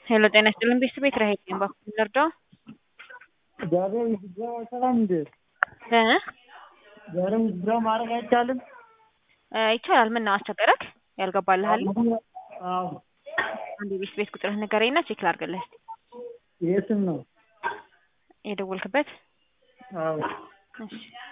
ሄሎ ጤና ይስጥልን ቤት ራሄል ነኝ። እባክዎን ልርዳዎ? ዛሬ ውዝድሮ አይሰራም እንዴ? እ ዛሬ ውዝድሮ ማድረግ አይቻልም? ይቻላል። ምን ነው አስቸገረክ? ያልገባልህ አለ? አዎ። አንዴ ቤት ቁጥርህን ንገረኝና ቼክ ላድርግልህ እስኪ። ይሄ ስም ነው? የደወልክበት? አዎ። እሺ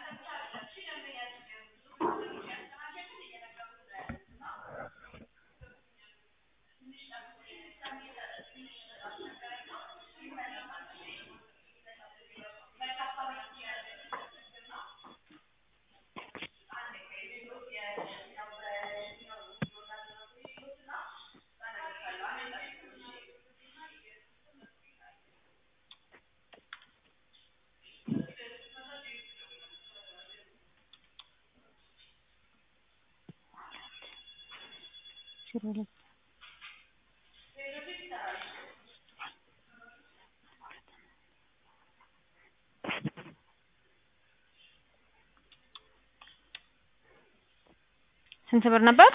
ስንት ብር ነበር?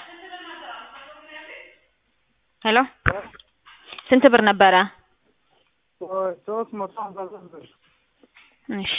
ሄሎ ስንት ብር ነበረ? 350 ብር። እሺ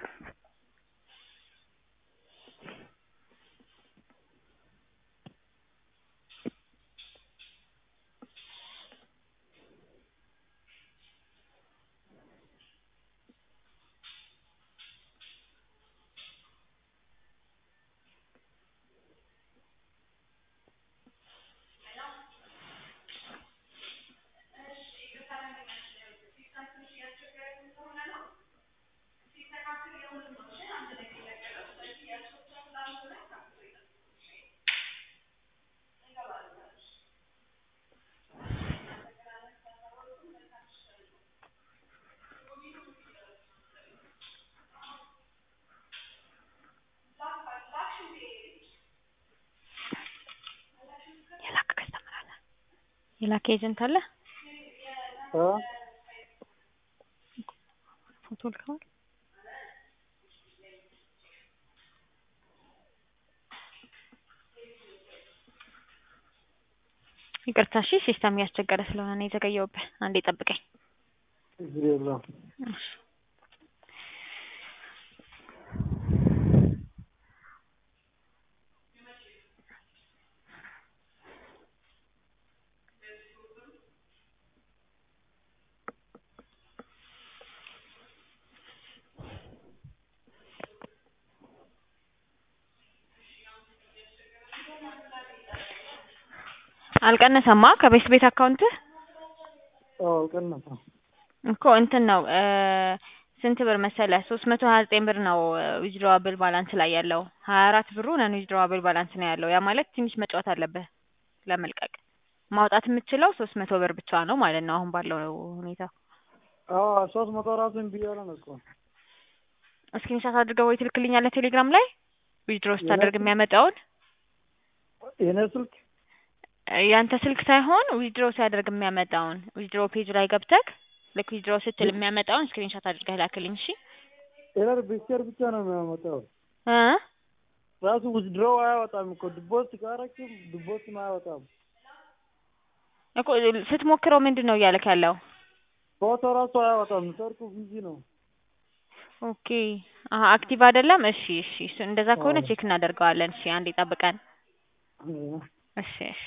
የላከ ኤጀንት አለ? ፎቶ ልከዋል? ይቅርታ እሺ፣ ሲስተም እያስቸገረ ስለሆነ ነው የዘገየሁብህ። አንዴ ጠብቀኝ። ችግር የለውም። እሺ አልቀነሰማ ከቤት አካውንትህ? አዎ አልቀነሰም እኮ እንትን ነው ስንት ብር መሰለህ? 329 ብር ነው ዊዝድሮዋብል ባላንስ ላይ ያለው። 24 ብሩ ነን ዊዝድሮዋብል ባላንስ ነው ያለው። ያ ማለት ትንሽ መጫወት አለብህ ለመልቀቅ። ማውጣት የምትችለው 300 ብር ብቻ ነው ማለት ነው አሁን ባለው ሁኔታ። አዎ 300 ራሱን ቢያለ ነው እኮ። ስክሪንሻት አድርገው ወይ ትልክልኛለህ ቴሌግራም ላይ ዊዝድሮ ስታደርግ የሚያመጣውን? የኔ ስልክ? ያንተ ስልክ ሳይሆን ዊዝድሮ ሲያደርግ የሚያመጣውን ዊዝድሮ ፔጅ ላይ ገብተህ ልክ ዊዝድሮ ስትል የሚያመጣውን ስክሪንሻት አድርገህ ላክልኝ እሺ። ኤረር ፒክቸር ብቻ ነው የሚያመጣው። ራሱ ዊዝድሮ አያወጣም እኮ። ዲፖዚት ካረክም ዲፖዚት አያወጣም እኮ። ስትሞክረው ምንድን ነው እያለክ ያለው? ፎቶ ራሱ አያወጣም። ሰርኩ ቢዚ ነው። ኦኬ አክቲቭ አይደለም። እሺ እንደዛ ከሆነ ቼክ እናደርገዋለን። እሺ አንዴ ጠብቀን። እሺ